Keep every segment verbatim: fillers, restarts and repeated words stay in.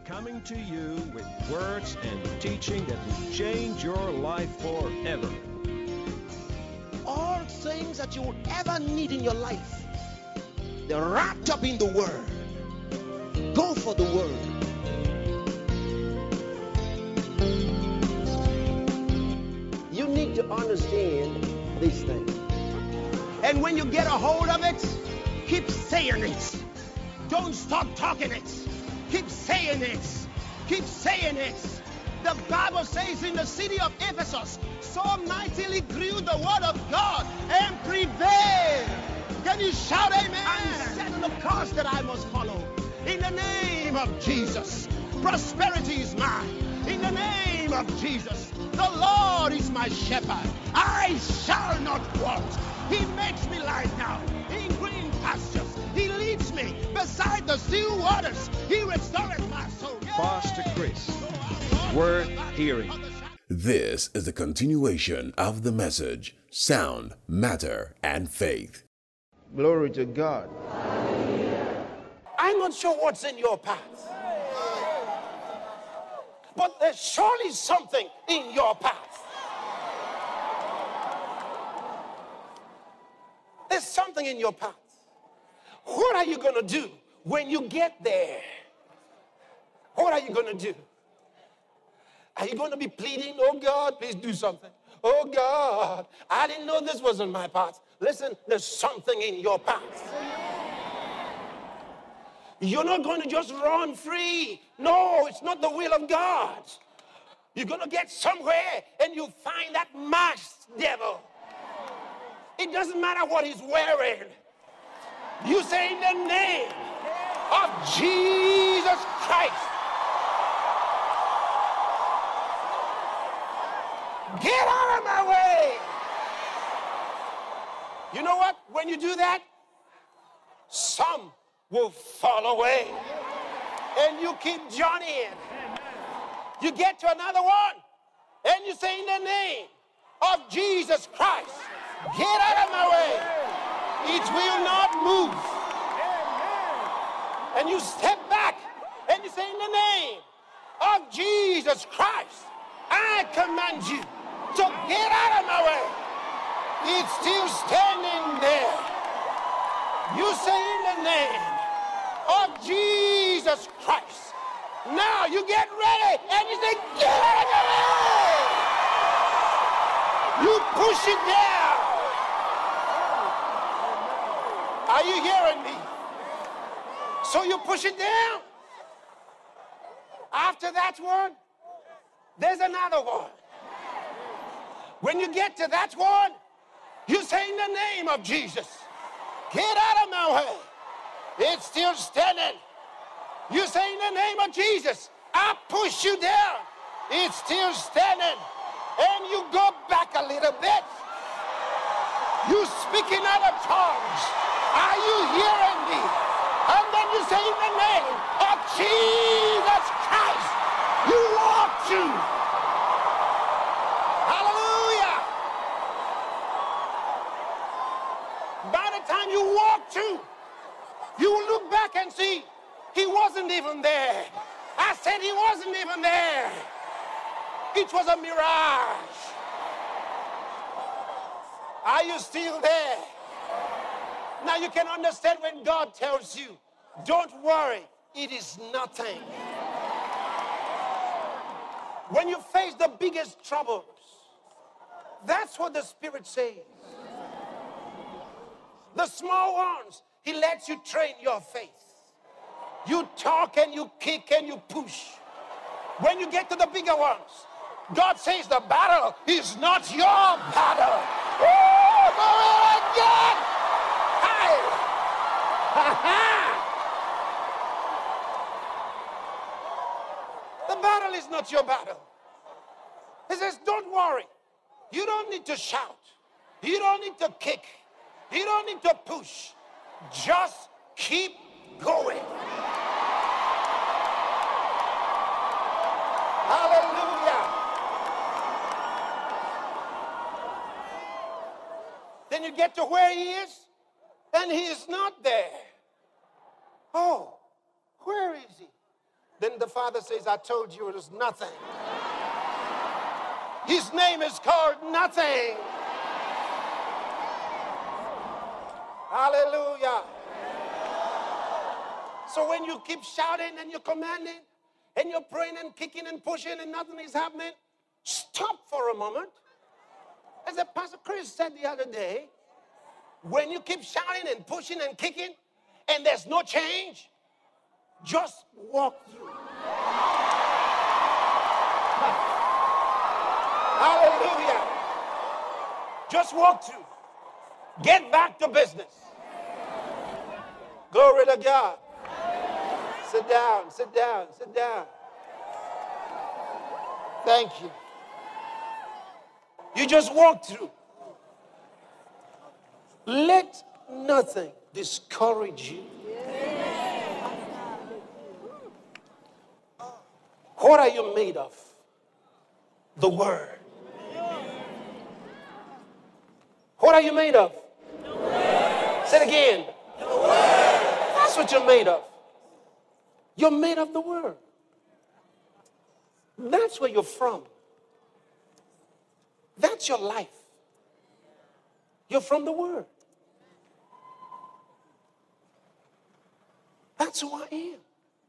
coming to you with words and teaching that will change your life forever. All things that you will ever need in your life, they're wrapped up in the Word. Go for the Word. You need to understand these things. And when you get a hold of it, keep saying it. Don't stop talking it. Keep saying it. Keep saying it. The Bible says in the city of Ephesus, so mightily grew the word of God and prevailed. Can you shout amen? I'm setting the course that I must follow. In the name of Jesus, prosperity is mine. In the name of Jesus, the Lord is my shepherd. I shall not want. He makes me lie down in green pastures. He leads me beside the still waters. He restores my soul. Pastor Chris, worth hearing. This is the continuation of the message, Sound, Matter, and Faith. Glory to God. I'm not sure what's in your path, but there's surely something in your path. There's something in your path. What are you going to do when you get there? What are you going to do? Are you going to be pleading, oh God, please do something? Oh God, I didn't know this was in my path. Listen, there's something in your path. You're not going to just run free. No, it's not the will of God. You're going to get somewhere and you find that masked devil. It doesn't matter what he's wearing. You say in the name of Jesus Christ. Get out of my way. You know what? When you do that, some will fall away. And you keep journeying. You get to another one. And you say in the name of Jesus Christ, get out of my way. It will not move. And you step back and you say in the name of Jesus Christ, I command you to get out of my way. It's still standing there. You say in the name of Jesus Christ. Now you get ready and you say, get out of my way. You push it down. Are you hearing me? So you push it down. After that one, there's another one. When you get to that one, you say in the name of Jesus, get out of my way. It's still standing. You say in the name of Jesus, I push you down. It's still standing. And you go back a little bit. You speak in other tongues. Are you hearing me? And then you say in the name of Jesus Christ, you walk through. Hallelujah. By the time you walk through, you will look back and see he wasn't even there. I said he wasn't even there. It was a mirage. Are you still there? Now you can understand when God tells you, don't worry, it is nothing. When you face the biggest troubles, that's what the Spirit says. The small ones, He lets you train your faith. You talk and you kick and you push. When you get to the bigger ones, God says the battle is not your battle. Oh, my God! The battle is not your battle. He says, don't worry. You don't need to shout. You don't need to kick. You don't need to push. Just keep going. Hallelujah. Then you get to where he is, and he is not there. Oh, where is he? Then the father says, I told you it was nothing. His name is called nothing. Hallelujah. So when you keep shouting and you're commanding and you're praying and kicking and pushing and nothing is happening, stop for a moment. As a Pastor Chris said the other day, when you keep shouting and pushing and kicking and there's no change, just walk through. Hallelujah. Just walk through. Get back to business. Glory to God. Sit down, sit down, sit down. Thank you. You just walk through. Let nothing discourage you. What are you made of? The Word. What are you made of? The Word. Say it again. The Word. That's what you're made of. You're made of the Word. That's where you're from. That's your life. You're from the Word. That's who I am.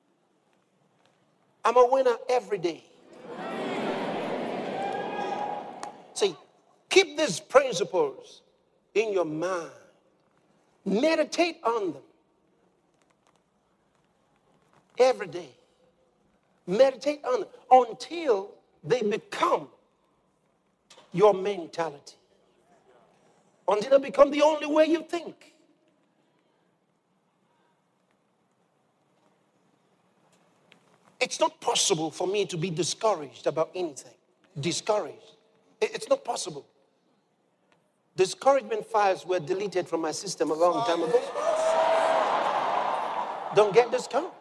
I'm a winner every day. See, keep these principles in your mind. Meditate on them every day. Meditate on them until they become your mentality. Until they become the only way you think. It's not possible for me to be discouraged about anything. Discouraged. It's not possible. Discouragement files were deleted from my system a long time ago. Don't get discouraged.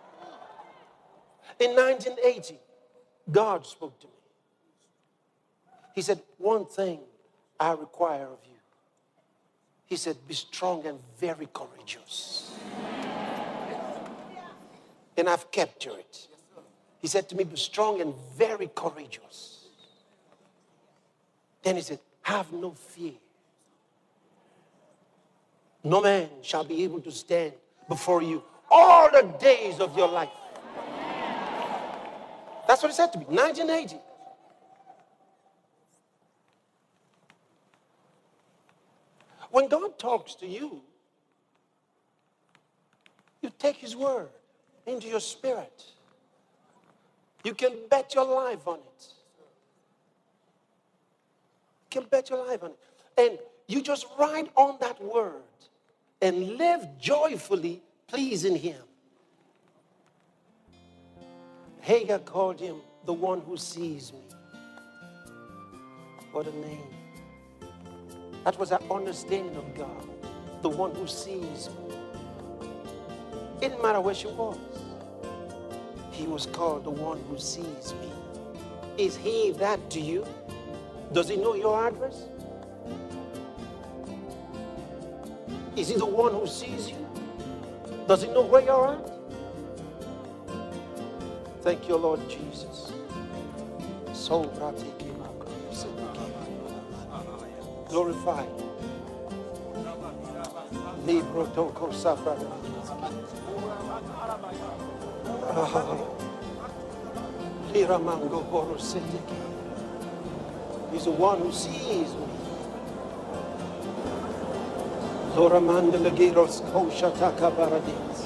In nineteen eighty, God spoke to me. He said, one thing I require of you. He said, be strong and very courageous. And I've captured it. He said to me, be strong and very courageous. Then he said, have no fear. No man shall be able to stand before you all the days of your life. That's what he said to me, nineteen eighty. When God talks to you, you take his word into your spirit. You can bet your life on it. You can bet your life on it. And you just ride on that word and live joyfully pleasing him. Hagar called him the one who sees me. What a name. That was her understanding of God. The one who sees me. It didn't matter where she was. He was called the one who sees me. Is he that to you? Does he know your address? Is he the one who sees you? Does he know where you're at? Thank you, Lord Jesus. Glorify. He's the one who sees me. Zoramanda Legiros Koshataka Baradis.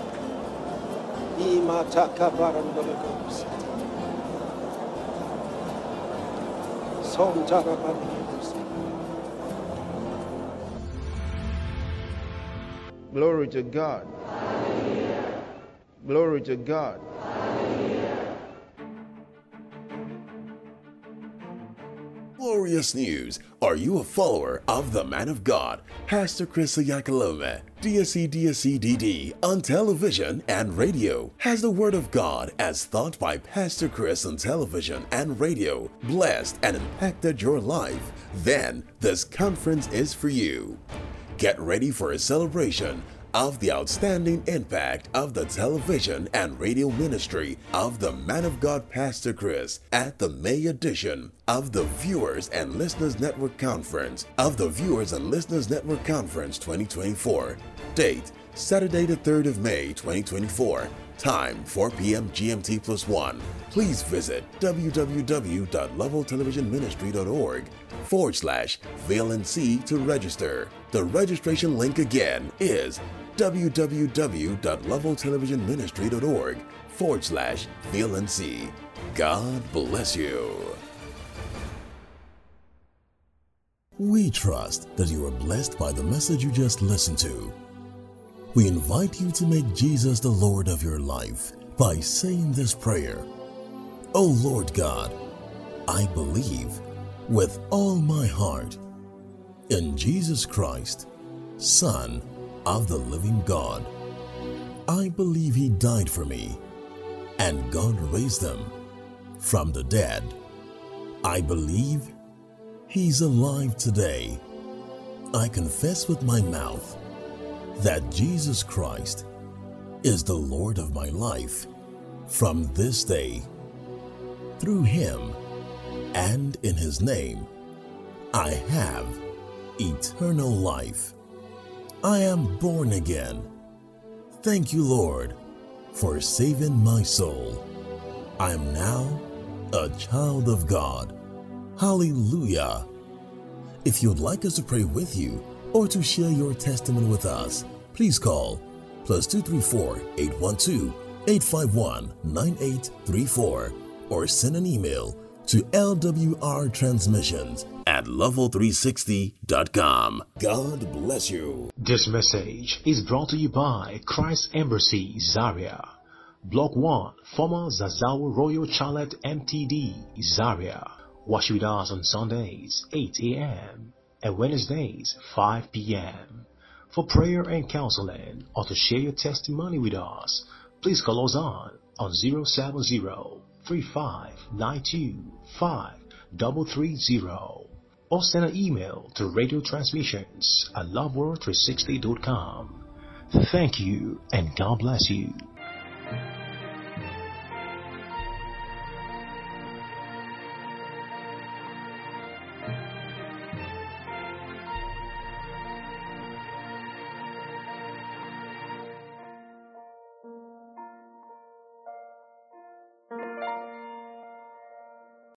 Imataka Barandalegos. Sontara Baradis. Glory to God. Hallelujah. Glory to God. Glorious news. Are you a follower of the man of God, Pastor Chris Oyakhilome, D S C D S C D D, on television and radio? Has the word of God as taught by Pastor Chris on television and radio blessed and impacted your life? Then this conference is for you. Get ready for a celebration of the outstanding impact of the television and radio ministry of the Man of God Pastor Chris at the May edition of the Viewers and Listeners Network Conference of the Viewers and Listeners Network Conference twenty twenty-four. Date, Saturday the third of May twenty twenty-four. Time, four p.m. G M T plus one. Please visit www.leveltelevisionministry.org forward slash VLNC to register. The registration link again is www.leveltelevisionministry.org forward slash VLNC. God bless you. We trust that you are blessed by the message you just listened to. We invite you to make Jesus the Lord of your life by saying this prayer. O Lord God, I believe with all my heart in Jesus Christ, Son of the living God. I believe He died for me and God raised Him from the dead. I believe He's alive today. I confess with my mouth that Jesus Christ is the Lord of my life from this day. Through Him and in His name, I have eternal life. I am born again. Thank you, Lord, for saving my soul. I am now a child of God. Hallelujah. If you'd like us to pray with you or to share your testimony with us, please call plus two three four, eight one two, eight five one, nine eight three four or send an email to L W R transmissions at level three sixty dot com. God bless you. This message is brought to you by Christ Embassy, Zaria. Block one, former Zazawa Royal Charlotte M T D, Zaria. Watch with us on Sundays, eight a.m. and Wednesdays, five p.m. For prayer and counseling or to share your testimony with us, please call us on on zero seven zero, three five nine two, five three three zero or send an email to radio transmissions at love world three sixty dot com. Thank you and God bless you.